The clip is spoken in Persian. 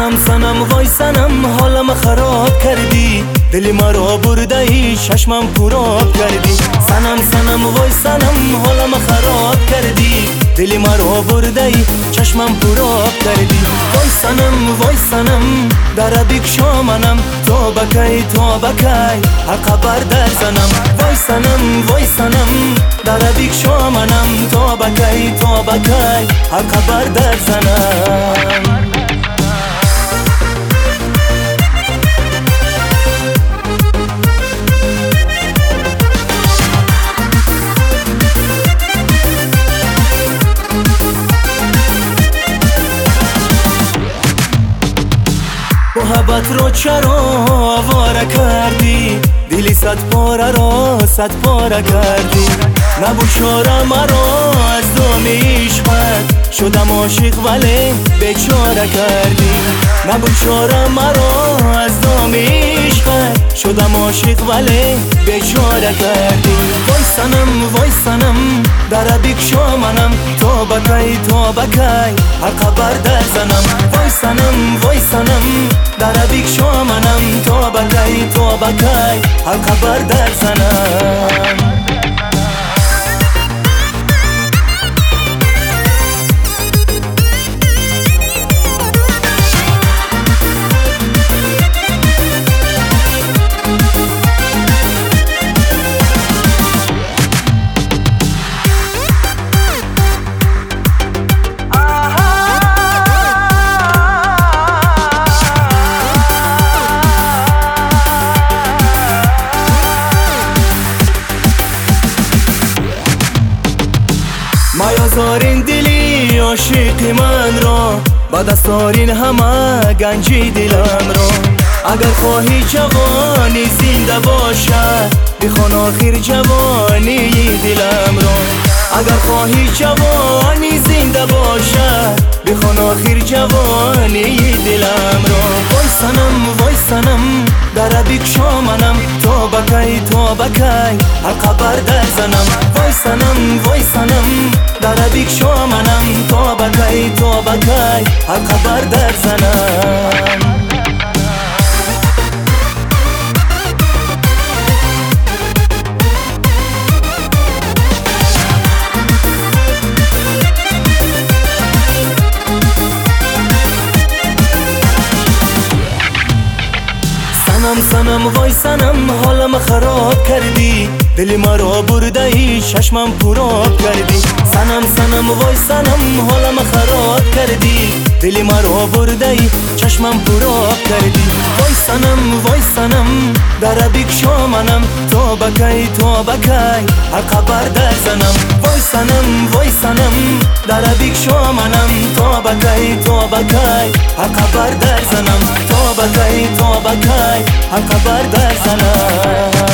صنم وای صنم حالم خراب کردی، دلی مرا برده ای چشمم پوراب کردی. صنم وای صنم حالم خراب کردی، دلی مرا برده ای چشمم پوراب کردی. وای صنم در بکشا منم، تو بکی هر خبر در زنم. وای صنم در بکشا منم، تو بکی هر خبر در زنم. محبت رو چرا آواره کردی، دلی صد پاره را صد پاره کردی. نبود چاره مرا از دام عشقت، شدم عاشق ولی بیچاره کردی. نبود چاره مرا از دام عشقت، شدم عاشق ولی بیچاره کردی. وای صنم در بکشا منم، تو بکی هر خبر در زنم. وای صنم در بکشا منم، تو بکی هر خبر در زنم. میازارین دلی عاشق من را، با دستارین همه گنجی دلم را. اگر خواهی جوانی زنده باشد، بخوان آخر جوانی دلم را. اگر خواهی جوانی زنده باشد، بخوان آخر جوانی دلم را. وای صنم در بکشا منم، تو بکی هر خبر در زنم. وای صنم در بکشا منم، تو بکی هر خبر در زنم. صنم وای صنم حالم خراب کردی، دلی مرا برده ای چشمم پوراب کردی. صنم وای صنم حالم خراب کردی، دلی مرا برده ای چشمم پوراب کردی. وای صنم در بکشا منم، تو بکی هر خبر در زنم. وای صنم در بکشا منم، تو بکی هر خبر در زنم. تو بکی هر خبر در زنم.